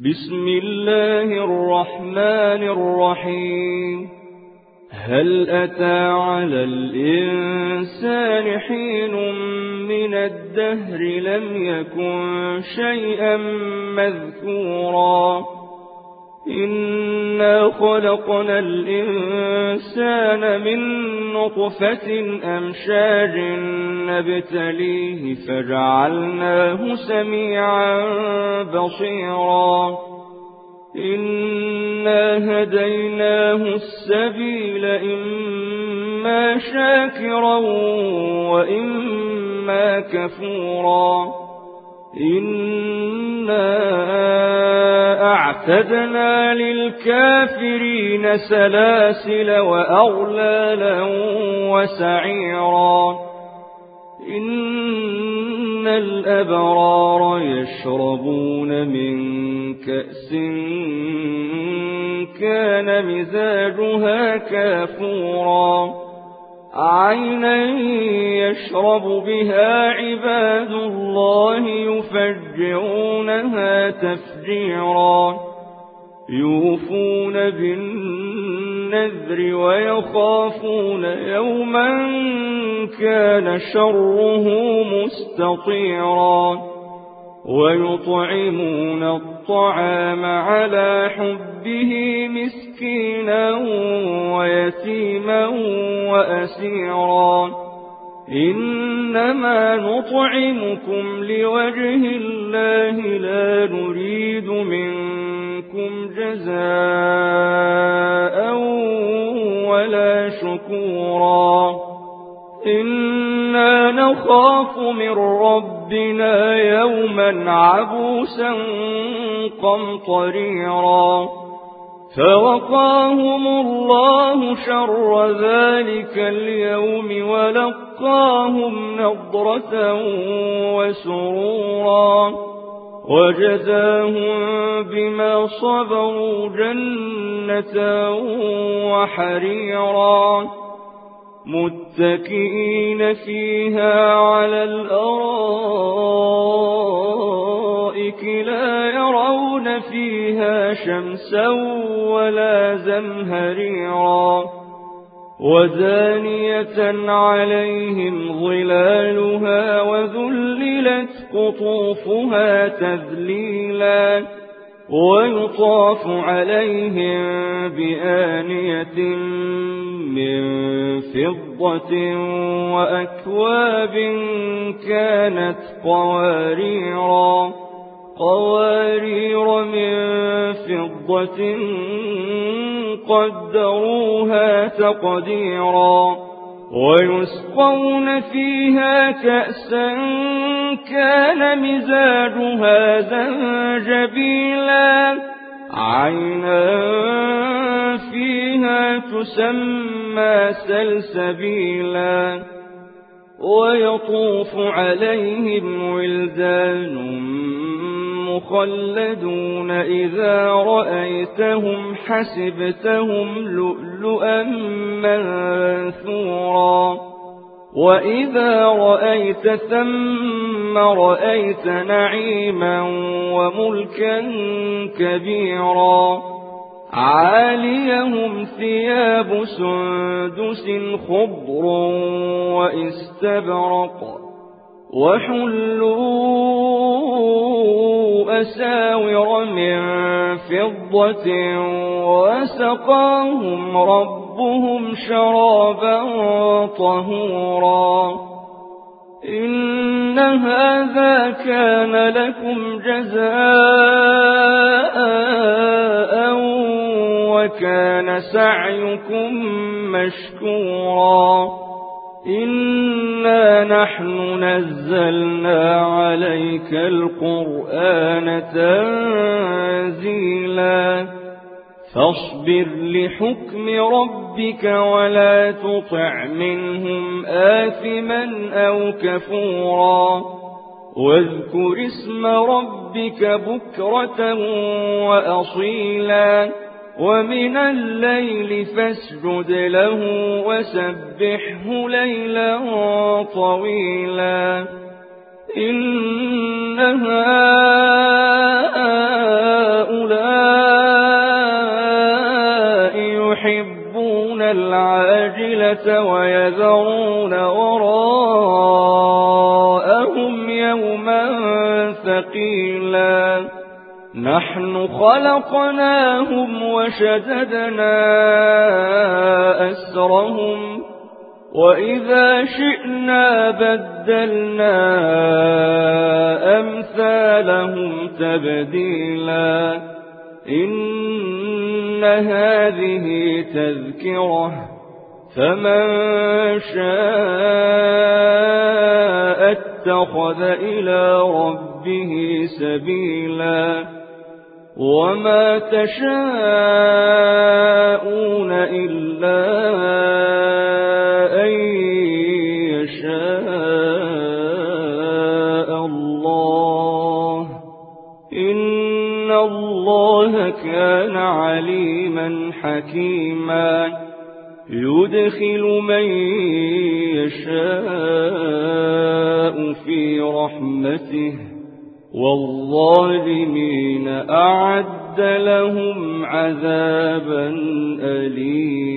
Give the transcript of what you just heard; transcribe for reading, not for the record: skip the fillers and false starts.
بسم الله الرحمن الرحيم. هل أتى على الإنسان حين من الدهر لم يكن شيئا مذكورا إنا خلقنا الإنسان من نطفة أمشاج نبتليه فجعلناه سميعا بصيرا إنا هديناه السبيل إما شاكرا وإما كفورا إنا أعتدنا للكافرين سلاسل وأغلالا وسعيرا إن الأبرار يشربون من كأس كان مزاجها كافورا عينا يشرب بها عباد الله يفجرونها تفجيرا يوفون بالنذر ويخافون يوما كان شره مستطيرا ويطعمون الطعام على حبه مسكينا ويتيما وأسيرا إنما نطعمكم لوجه الله لا نريد منكم جزاء ولا شكورا إنا نخاف من ربنا يوما عبوسا قمطريرا فوقاهم الله شر ذلك اليوم ولقاهم نضرة وسرورا وجزاهم بما صبروا جنة وحريرا متكئين فيها على الأرائك لا يرون فيها شمسا ولا زمهريرا ودانية عليهم ظلالها وذللت قطوفها تذليلا ويطاف عليهم بآنية من فضة وأكواب كانت قوارير من فضة قدروها تقديرا ويسقون فيها كأسا كان مزاجها زنجبيلا عينا فيها تسمى سلسبيلا ويطوف عليهم ولدان مخلدون إذا رأيتهم حسبتهم لؤلؤا منثورا وإذا رأيت ثم رأيت نعيما وملكا كبيرا عاليهم ثياب سندس خضر واستبرق وحلوا أساور من فضة وسقاهم ربهم شرابا طهورا إن هذا كان لكم جزاء وكان سعيكم مشكورا إنا نحن نزلنا عليك القرآن تنزيلا فاصبر لحكم ربك ولا تطع منهم آثما أو كفورا واذكر اسم ربك بكرة وأصيلا ومن الليل فاسجد له وسبحه ليلا طويلا إن هؤلاء ثقيلا نحن خلقناهم وشددنا أسرهم وإذا شئنا بدلنا أمثالهم تبديلا إن هذه تذكرة فمن شاء اتخذ إلى ربه سبيلا وما تشاءون إلا أن يشاء الله إن الله كان عليما حكيما يدخل من يشاء في رحمته والظالمين أعد لهم عذابا أليما.